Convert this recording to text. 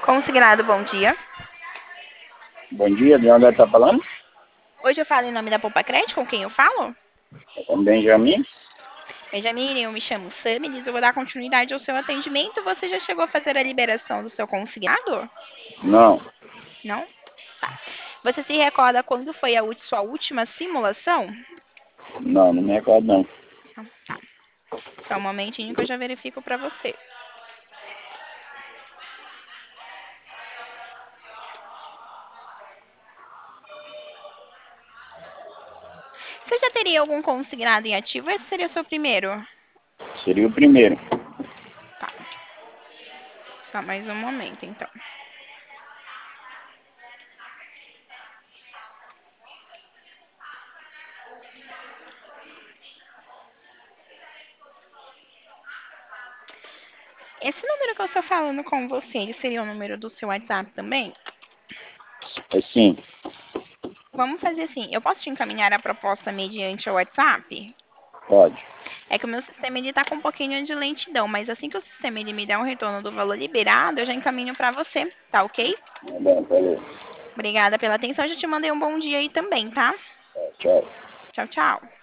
Consignado, bom dia. Bom dia, de onde está falando? Hoje eu falo em nome da Poupa Crédito, com quem eu falo? É o Benjamin? Benjamin, eu me chamo Samilis, eu vou dar continuidade ao seu atendimento. Você já chegou a fazer a liberação do seu consignado? Não, Não? Tá. Você se recorda quando foi a sua última simulação? não me recordo não. Não. Tá. Só um momentinho que eu já verifico para você. Você já teria algum consignado em ativo? Esse seria o seu primeiro? Seria o primeiro. Tá. Só mais um momento, então. Esse número que eu estou falando com você, ele seria o número do seu WhatsApp também? É sim, Vamos fazer assim, eu posso te encaminhar a proposta mediante o WhatsApp? pode. É que o meu sistema ele tá com um pouquinho de lentidão, mas assim que o sistema ele me der um retorno do valor liberado, eu já encaminho para você, tá ok? Tá bom, valeu. Obrigada pela atenção, já te mandei um bom dia aí também, tá? Tchau. Tchau, tchau.